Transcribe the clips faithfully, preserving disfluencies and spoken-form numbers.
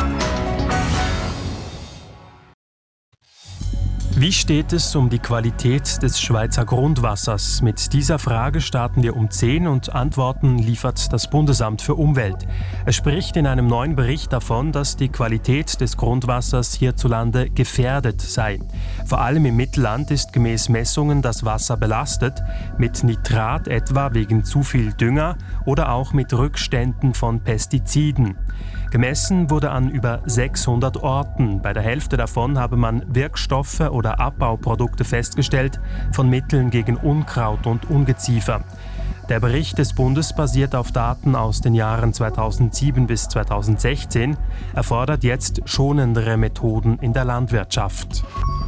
Wie steht es um die Qualität des Schweizer Grundwassers? Mit dieser Frage starten wir um zehn und Antworten liefert das Bundesamt für Umwelt. Es spricht in einem neuen Bericht davon, dass die Qualität des Grundwassers hierzulande gefährdet sei. Vor allem im Mittelland ist gemäß Messungen das Wasser belastet, mit Nitrat etwa wegen zu viel Dünger oder auch mit Rückständen von Pestiziden. Gemessen wurde an über sechshundert Orten. Bei der Hälfte davon habe man Wirkstoffe oder Abbauprodukte festgestellt von Mitteln gegen Unkraut und Ungeziefer. Der Bericht des Bundes basiert auf Daten aus den Jahren zweitausendsieben bis zweitausendsechzehn, erfordert jetzt schonendere Methoden in der Landwirtschaft.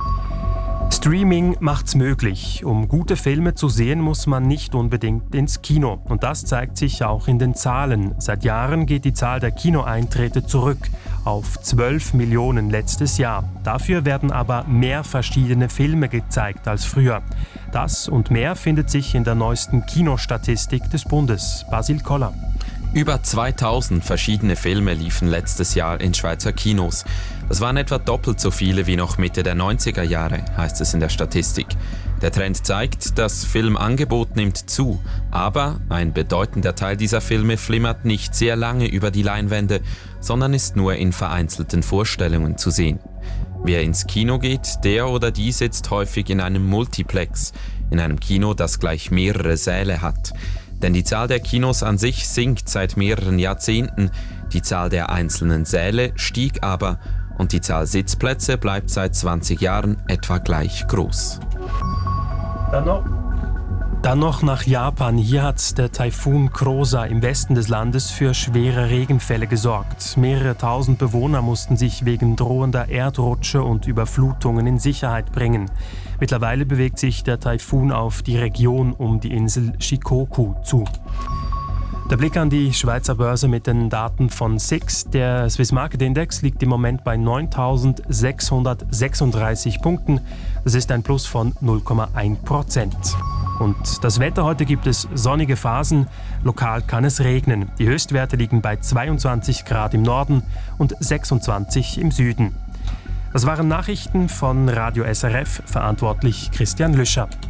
Streaming macht's möglich. Um gute Filme zu sehen, muss man nicht unbedingt ins Kino. Und das zeigt sich auch in den Zahlen. Seit Jahren geht die Zahl der Kinoeintritte zurück auf zwölf Millionen letztes Jahr. Dafür werden aber mehr verschiedene Filme gezeigt als früher. Das und mehr findet sich in der neuesten Kinostatistik des Bundes. Basil Koller. Über zweitausend verschiedene Filme liefen letztes Jahr in Schweizer Kinos. Das waren etwa doppelt so viele wie noch Mitte der neunziger Jahre, heißt es in der Statistik. Der Trend zeigt, das Filmangebot nimmt zu, aber ein bedeutender Teil dieser Filme flimmert nicht sehr lange über die Leinwände, sondern ist nur in vereinzelten Vorstellungen zu sehen. Wer ins Kino geht, der oder die sitzt häufig in einem Multiplex, in einem Kino, das gleich mehrere Säle hat. Denn die Zahl der Kinos an sich sinkt seit mehreren Jahrzehnten, die Zahl der einzelnen Säle stieg aber und die Zahl Sitzplätze bleibt seit zwanzig Jahren etwa gleich groß. Dann noch, Dann noch nach Japan. Hier hat der Taifun Krosa im Westen des Landes für schwere Regenfälle gesorgt. Mehrere tausend Bewohner mussten sich wegen drohender Erdrutsche und Überflutungen in Sicherheit bringen. Mittlerweile bewegt sich der Taifun auf die Region um die Insel Shikoku zu. Der Blick an die Schweizer Börse mit den Daten von S I X. Der Swiss Market Index liegt im Moment bei neuntausendsechshundertsechsunddreißig Punkten. Das ist ein Plus von null Komma eins Prozent. Und das Wetter: heute gibt es sonnige Phasen, lokal kann es regnen. Die Höchstwerte liegen bei zweiundzwanzig Grad im Norden und sechsundzwanzig im Süden. Das waren Nachrichten von Radio S R F, verantwortlich Christian Lüscher.